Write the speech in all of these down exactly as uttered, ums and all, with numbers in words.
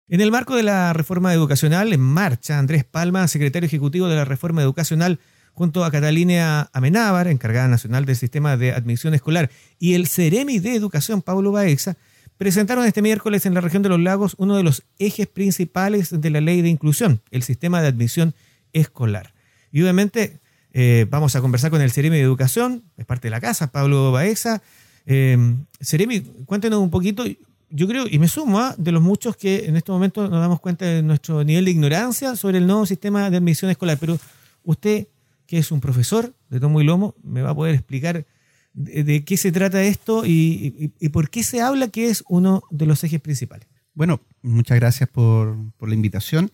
En el marco de la reforma educacional en marcha, Andrés Palma, secretario ejecutivo de la reforma educacional, junto a Catalina Amenábar, encargada nacional del sistema de admisión escolar, y el Ceremi de Educación, Pablo Baeza, presentaron este miércoles en la región de los Lagos uno de los ejes principales de la ley de inclusión, el sistema de admisión escolar. Y obviamente eh, vamos a conversar con el Ceremi de Educación, es parte de la casa, Pablo Baeza. Eh, Ceremi, cuéntenos un poquito. Yo creo, y me sumo, ¿eh? de los muchos que en este momento nos damos cuenta de nuestro nivel de ignorancia sobre el nuevo sistema de admisión escolar. Pero usted, que es un profesor de tomo y lomo, me va a poder explicar de, de qué se trata esto y, y, y por qué se habla que es uno de los ejes principales. Bueno, muchas gracias por, por la invitación.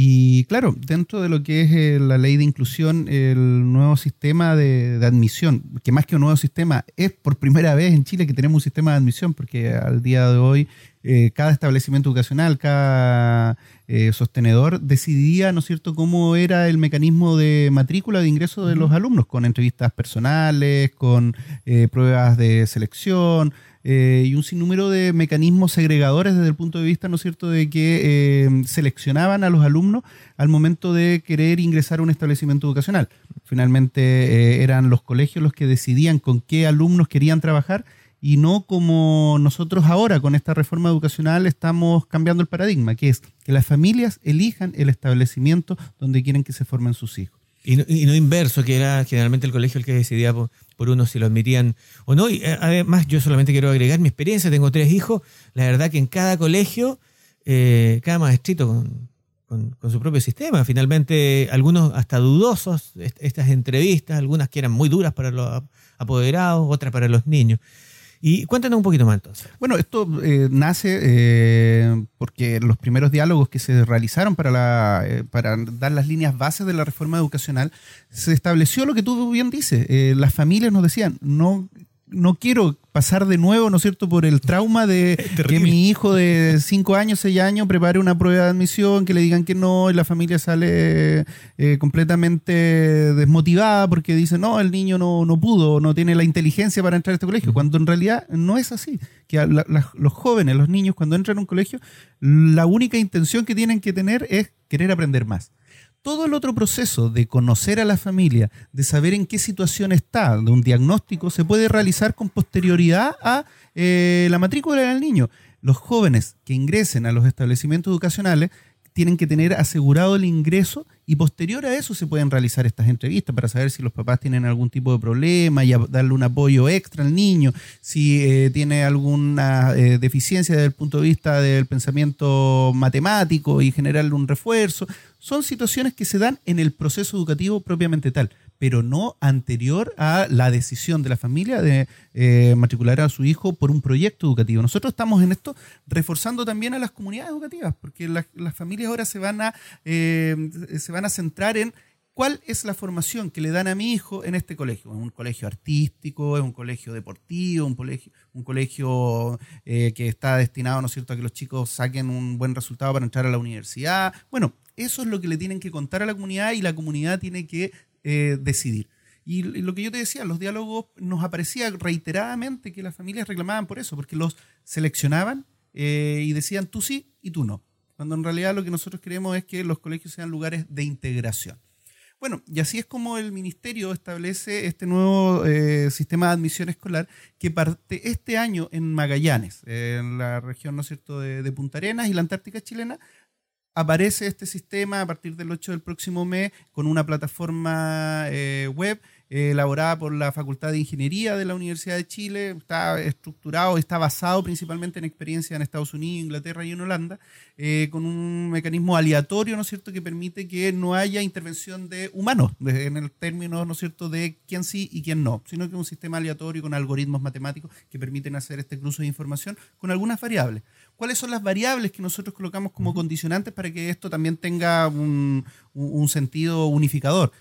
Y claro, dentro de lo que es eh, la ley de inclusión, el nuevo sistema de, de admisión, que más que un nuevo sistema, es por primera vez en Chile que tenemos un sistema de admisión, porque al día de hoy eh, cada establecimiento educacional, cada eh, sostenedor decidía, ¿no es cierto?, cómo era el mecanismo de matrícula, de ingreso de los alumnos, con entrevistas personales, con eh, pruebas de selección, Eh, y un sinnúmero de mecanismos segregadores desde el punto de vista, ¿no es cierto?, de que eh, seleccionaban a los alumnos al momento de querer ingresar a un establecimiento educacional. Finalmente eh, eran los colegios los que decidían con qué alumnos querían trabajar y no como nosotros ahora con esta reforma educacional estamos cambiando el paradigma, que es que las familias elijan el establecimiento donde quieren que se formen sus hijos. Y no, y no inverso, que era generalmente el colegio el que decidía por, por uno si lo admitían o no. Y además, yo solamente quiero agregar mi experiencia. Tengo tres hijos. La verdad que en cada colegio, eh, cada maestrito con, con, con su propio sistema. Finalmente, algunos hasta dudosos, est estas entrevistas, algunas que eran muy duras para los apoderados, otras para los niños. Y cuéntanos un poquito más entonces. Bueno, esto eh, nace eh, porque los primeros diálogos que se realizaron para, la, eh, para dar las líneas bases de la reforma educacional, se estableció lo que tú bien dices. Eh, las familias nos decían, no, no quiero pasar de nuevo, ¿no es cierto?, por el trauma de que mi hijo de cinco años, seis años prepare una prueba de admisión, que le digan que no, y la familia sale eh, completamente desmotivada porque dice, no, el niño no, no pudo, no tiene la inteligencia para entrar a este colegio, cuando en realidad no es así. Que la, la, los jóvenes, los niños, cuando entran a un colegio, la única intención que tienen que tener es querer aprender más. Todo el otro proceso de conocer a la familia, de saber en qué situación está, de un diagnóstico, se puede realizar con posterioridad a eh, la matrícula del niño. Los jóvenes que ingresen a los establecimientos educacionales tienen que tener asegurado el ingreso y posterior a eso se pueden realizar estas entrevistas para saber si los papás tienen algún tipo de problema y darle un apoyo extra al niño, si eh, tiene alguna eh, deficiencia desde el punto de vista del pensamiento matemático y generarle un refuerzo. Son situaciones que se dan en el proceso educativo propiamente tal, pero no anterior a la decisión de la familia de eh, matricular a su hijo por un proyecto educativo. Nosotros estamos en esto reforzando también a las comunidades educativas, porque la, las familias ahora se van a eh, se van a centrar en cuál es la formación que le dan a mi hijo en este colegio. ¿Es un colegio artístico? ¿Es un colegio deportivo? ¿Un colegio, un colegio eh, que está destinado, ¿no es cierto?, a que los chicos saquen un buen resultado para entrar a la universidad? Bueno, eso es lo que le tienen que contar a la comunidad y la comunidad tiene que eh, decidir. Y lo que yo te decía, los diálogos nos aparecía reiteradamente que las familias reclamaban por eso, porque los seleccionaban eh, y decían tú sí y tú no. Cuando en realidad lo que nosotros queremos es que los colegios sean lugares de integración. Bueno, y así es como el Ministerio establece este nuevo eh, sistema de admisión escolar que parte este año en Magallanes, eh, en la región, ¿no es cierto?, de, de Punta Arenas y la Antártica chilena. Aparece este sistema a partir del ocho del próximo mes con una plataforma eh, web eh, elaborada por la Facultad de Ingeniería de la Universidad de Chile. Está estructurado, está basado principalmente en experiencia en Estados Unidos, Inglaterra y en Holanda, eh, con un mecanismo aleatorio, ¿no es cierto?, que permite que no haya intervención de humanos, de, en el término, ¿no es cierto?, de quién sí y quién no, sino que es un sistema aleatorio con algoritmos matemáticos que permiten hacer este cruce de información con algunas variables. ¿Cuáles son las variables que nosotros colocamos como condicionantes para que esto también tenga un, un sentido unificador?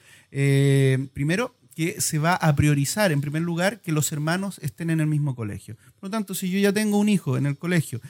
Eh, primero, que se va a priorizar, en primer lugar, que los hermanos estén en el mismo colegio. Por lo tanto, si yo ya tengo un hijo en el colegio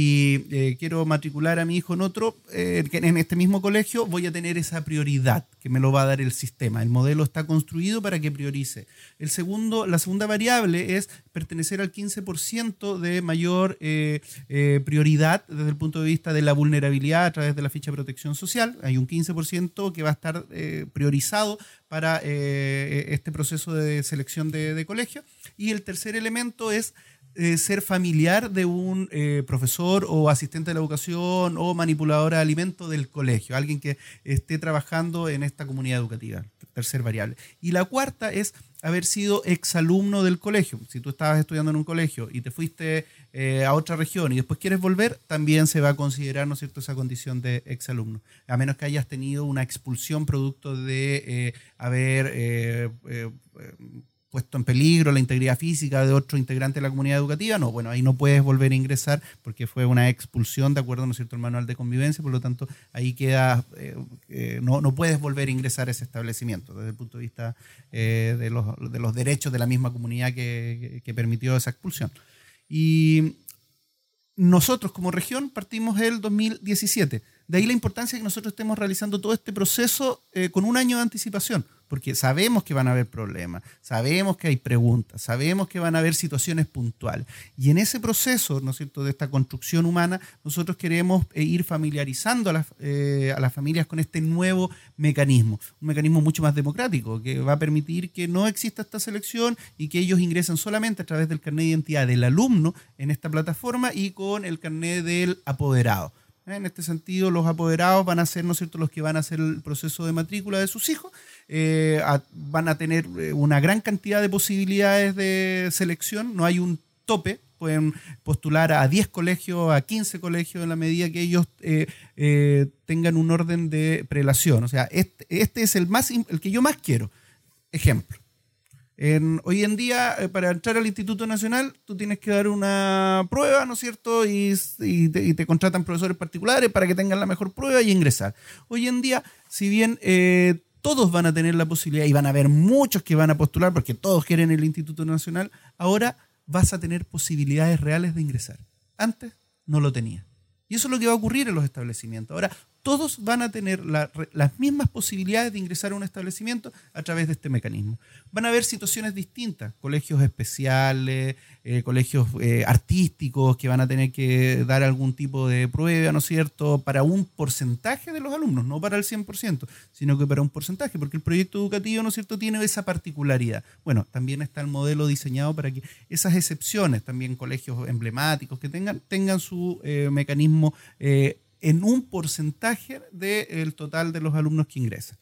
y eh, quiero matricular a mi hijo en otro, eh, en este mismo colegio, voy a tener esa prioridad que me lo va a dar el sistema. El modelo está construido para que priorice. El segundo, la segunda variable es pertenecer al quince por ciento de mayor eh, eh, prioridad desde el punto de vista de la vulnerabilidad a través de la ficha de protección social. Hay un quince por ciento que va a estar eh, priorizado para eh, este proceso de selección de, de colegio. Y el tercer elemento es eh, ser familiar de un eh, profesor o asistente de la educación o manipuladora de alimentos del colegio, alguien que esté trabajando en esta comunidad educativa, tercer variable. Y la cuarta es haber sido exalumno del colegio. Si tú estabas estudiando en un colegio y te fuiste eh, a otra región y después quieres volver, también se va a considerar, ¿no es cierto?, esa condición de exalumno, a menos que hayas tenido una expulsión producto de eh, haber eh, eh, puesto en peligro la integridad física de otro integrante de la comunidad educativa. No, bueno, ahí no puedes volver a ingresar porque fue una expulsión de acuerdo, ¿no es cierto?, al manual de convivencia, por lo tanto ahí queda, eh, eh, no, no puedes volver a ingresar a ese establecimiento desde el punto de vista eh, de, los, de los derechos de la misma comunidad que, que, que permitió esa expulsión. Y nosotros como región partimos el dos mil diecisiete. De ahí la importancia de que nosotros estemos realizando todo este proceso eh, con un año de anticipación, porque sabemos que van a haber problemas, sabemos que hay preguntas, sabemos que van a haber situaciones puntuales. Y en ese proceso, ¿no es cierto?, de esta construcción humana, nosotros queremos eh, ir familiarizando a las, eh, a las familias con este nuevo mecanismo, un mecanismo mucho más democrático, que va a permitir que no exista esta selección y que ellos ingresen solamente a través del carnet de identidad del alumno en esta plataforma y con el carnet del apoderado. En este sentido, los apoderados van a ser, ¿no es cierto?, los que van a hacer el proceso de matrícula de sus hijos, eh, a, van a tener una gran cantidad de posibilidades de selección, no hay un tope, pueden postular a diez colegios, a quince colegios en la medida que ellos eh, eh, tengan un orden de prelación. O sea, este, este es el, más, el que yo más quiero. Ejemplo. En, hoy en día, eh, para entrar al Instituto Nacional, tú tienes que dar una prueba, ¿no es cierto? Y, y, te, y te contratan profesores particulares para que tengan la mejor prueba y ingresar. Hoy en día, si bien eh, todos van a tener la posibilidad y van a haber muchos que van a postular porque todos quieren el Instituto Nacional, ahora vas a tener posibilidades reales de ingresar. Antes no lo tenía. Y eso es lo que va a ocurrir en los establecimientos. Ahora, todos van a tener la, las mismas posibilidades de ingresar a un establecimiento a través de este mecanismo. Van a haber situaciones distintas, colegios especiales, eh, colegios eh, artísticos que van a tener que dar algún tipo de prueba, ¿no es cierto?, para un porcentaje de los alumnos, no para el cien por ciento, sino que para un porcentaje, porque el proyecto educativo, ¿no es cierto?, tiene esa particularidad. Bueno, también está el modelo diseñado para que esas excepciones, también colegios emblemáticos que tengan, tengan su eh, mecanismo eh, en un porcentaje del total de los alumnos que ingresan.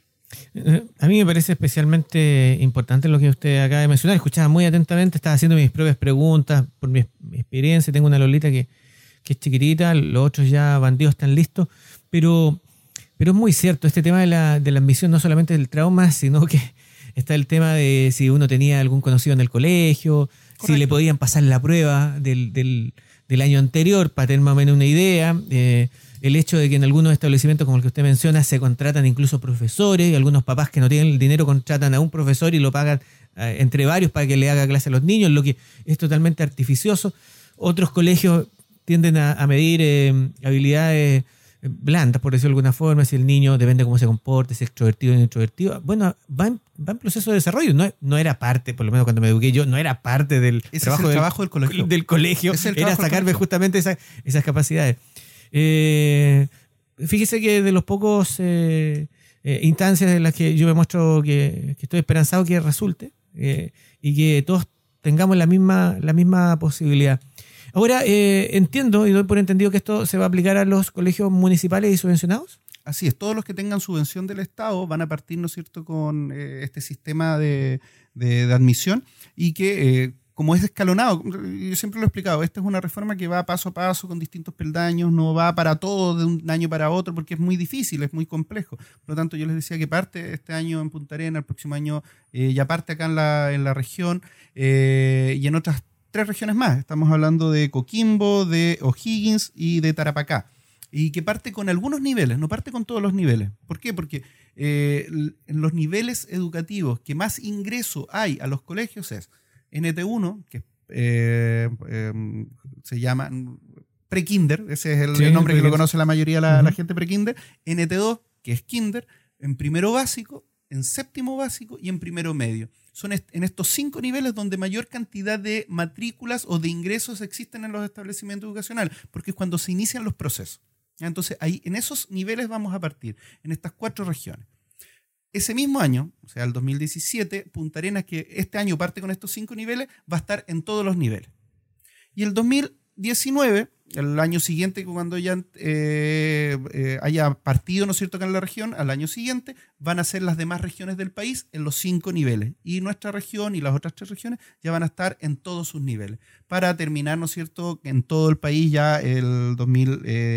A mí me parece especialmente importante lo que usted acaba de mencionar. Escuchaba muy atentamente, estaba haciendo mis propias preguntas por mi, mi experiencia. Tengo una Lolita que, que es chiquitita, los otros ya bandidos están listos, pero, pero es muy cierto, este tema de la, de la admisión no solamente del trauma, sino que está el tema de si uno tenía algún conocido en el colegio, correcto, si le podían pasar la prueba del, del, del año anterior para tener más o menos una idea. Eh, El hecho de que en algunos establecimientos, como el que usted menciona, se contratan incluso profesores y algunos papás que no tienen el dinero contratan a un profesor y lo pagan eh, entre varios para que le haga clase a los niños, lo que es totalmente artificioso. Otros colegios tienden a, a medir eh, habilidades blandas, por decirlo de alguna forma, si el niño depende de cómo se comporte, si es extrovertido o introvertido. Bueno, va en, va en proceso de desarrollo. No, no era parte, por lo menos cuando me eduqué yo, no era parte del Ese trabajo, es el del, trabajo del colegio. Del colegio. Es el era sacarme justamente esa, esas capacidades. Eh, fíjese que de los pocos eh, eh, instancias en las que yo me muestro que, que estoy esperanzado que resulte eh, y que todos tengamos la misma, la misma posibilidad. Ahora, eh, entiendo y doy por entendido que esto se va a aplicar a los colegios municipales y subvencionados. Así es, todos los que tengan subvención del Estado van a partir, ¿no es cierto?, con eh, este sistema de, de, de admisión y que... Eh, como es escalonado, yo siempre lo he explicado, esta es una reforma que va paso a paso con distintos peldaños, no va para todo de un año para otro porque es muy difícil, es muy complejo. Por lo tanto, yo les decía que parte este año en Punta Arenas, el próximo año eh, ya parte acá en la, en la región eh, y en otras tres regiones más. Estamos hablando de Coquimbo, de O'Higgins y de Tarapacá. Y que parte con algunos niveles, no parte con todos los niveles. ¿Por qué? Porque eh, en los niveles educativos que más ingreso hay a los colegios es N T uno, que eh, eh, se llama pre-kinder, ese es el, sí, el nombre que lo conoce la mayoría de la, uh-huh. la gente, pre-kinder, N T dos, que es kinder, en primero básico, en séptimo básico y en primero medio. Son est- en estos cinco niveles donde mayor cantidad de matrículas o de ingresos existen en los establecimientos educacionales, porque es cuando se inician los procesos. Entonces, ahí, en esos niveles vamos a partir, en estas cuatro regiones. Ese mismo año, o sea, el dos mil diecisiete, Punta Arenas, que este año parte con estos cinco niveles, va a estar en todos los niveles. Y el dos mil diecinueve, el año siguiente, cuando ya eh, eh, haya partido, ¿no es cierto?, acá en la región, al año siguiente, van a ser las demás regiones del país en los cinco niveles. Y nuestra región y las otras tres regiones ya van a estar en todos sus niveles. Para terminar, ¿no es cierto?, en todo el país ya el dos mil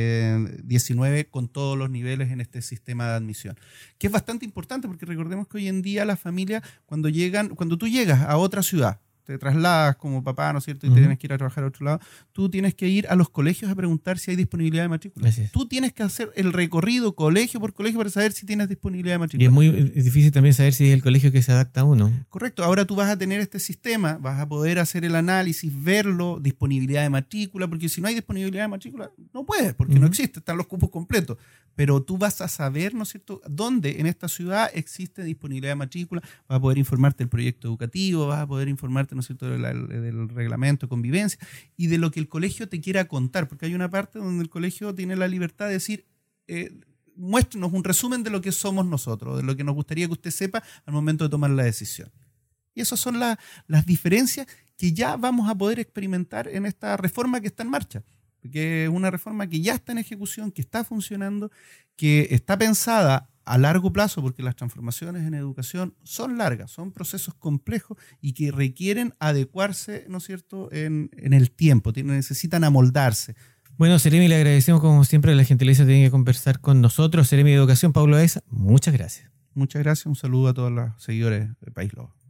diecinueve con todos los niveles en este sistema de admisión. Que es bastante importante porque recordemos que hoy en día las familias, cuando llegan, cuando tú llegas a otra ciudad, te trasladas como papá, ¿no es cierto? Y uh-huh. te tienes que ir a trabajar a otro lado. Tú tienes que ir a los colegios a preguntar si hay disponibilidad de matrícula. Tú tienes que hacer el recorrido colegio por colegio para saber si tienes disponibilidad de matrícula. Y es muy difícil también saber si es el colegio que se adapta a uno. Correcto. Ahora tú vas a tener este sistema, vas a poder hacer el análisis, verlo, disponibilidad de matrícula, porque si no hay disponibilidad de matrícula, no puedes, porque uh-huh. no existe, están los cupos completos. Pero tú vas a saber, ¿no es cierto?, dónde en esta ciudad existe disponibilidad de matrícula, vas a poder informarte del proyecto educativo, vas a poder informarte, ¿no es cierto?, del, del reglamento de convivencia y de lo que el colegio te quiera contar, porque hay una parte donde el colegio tiene la libertad de decir, eh, muéstrenos un resumen de lo que somos nosotros, de lo que nos gustaría que usted sepa al momento de tomar la decisión. Y esas son la, las diferencias que ya vamos a poder experimentar en esta reforma que está en marcha, que es una reforma que ya está en ejecución, que está funcionando, que está pensada a largo plazo, porque las transformaciones en educación son largas, son procesos complejos y que requieren adecuarse, ¿no es cierto?, en, en el tiempo, tienen, necesitan amoldarse. Bueno, Seremi, le agradecemos como siempre la gentileza de tener que conversar con nosotros. Seremi de Educación, Pablo Baeza, muchas gracias. Muchas gracias, un saludo a todos los seguidores de País Lobo.